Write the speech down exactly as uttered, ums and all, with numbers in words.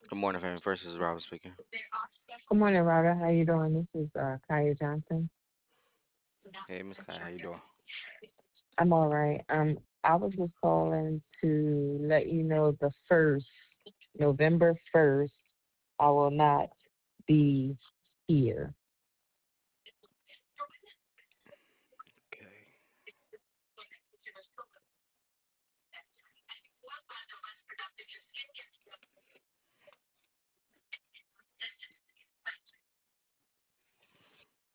Good morning, family. First is Robert speaking. Good morning, Robert. How you doing? This is uh, Kaya Johnson. Hey, Miss Kai, how you doing? I'm all right. Um, I was just calling to let you know the first, November first, I will not be here. Okay.